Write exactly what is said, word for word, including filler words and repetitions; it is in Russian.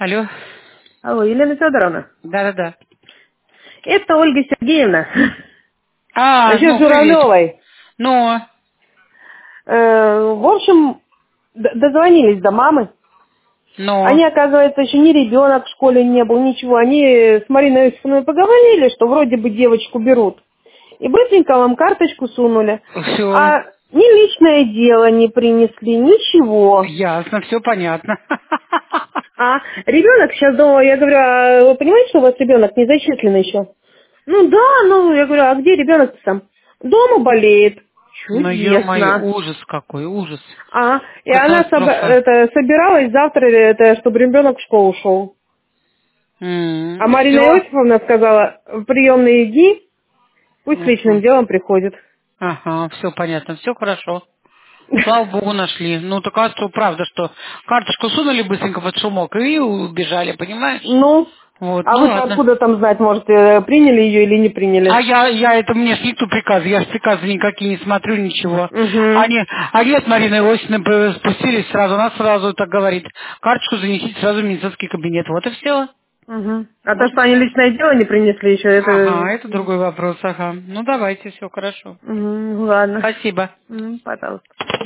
Алло. Алло, Елена Федоровна. Да-да-да. Это Ольга Сергеевна. А, Насчет ну, привет. Журавлевой. Ну, Э, в общем, д- дозвонились до мамы. ну. Они, оказывается, еще ни ребенок в школе не был, ничего. Они с Мариной Иосифовной поговорили, что вроде бы девочку берут. И быстренько вам карточку сунули. Все. А ни личное дело не принесли, ничего. Ясно, все понятно. А ребенок сейчас дома, я говорю, а вы понимаете, что у вас ребенок не зачислен еще? Ну да, ну, я говорю, а где ребенок там? Дома болеет. Ну, ё-моё, Чудесно. ужас какой, ужас. А, и она соба- Катастрофа. это, собиралась завтра, это, чтобы ребенок в школу шел. А Марина Все. Иосифовна сказала, в приемные иди, пусть личным делом приходит. Ага, все понятно, все хорошо. Слава богу, нашли. Ну, так а что, правда, что карточку сунули быстренько под шумок и убежали, понимаешь? Ну, Вот, а ну вы-то ладно. откуда там знать, может, э, приняли ее или не приняли? А я, я это мне ж никто приказ, я ж приказы никакие не смотрю, ничего. Угу. Они, они от Марины Иосифовны спустились сразу, она сразу так говорит, карточку занесите сразу в медицинский кабинет, вот и все. Угу. А то, Вот и что они все. личное дело не принесли еще, это... Ага, это другой вопрос, ага. Ну давайте, все хорошо. Угу, ладно. Спасибо. М, пожалуйста.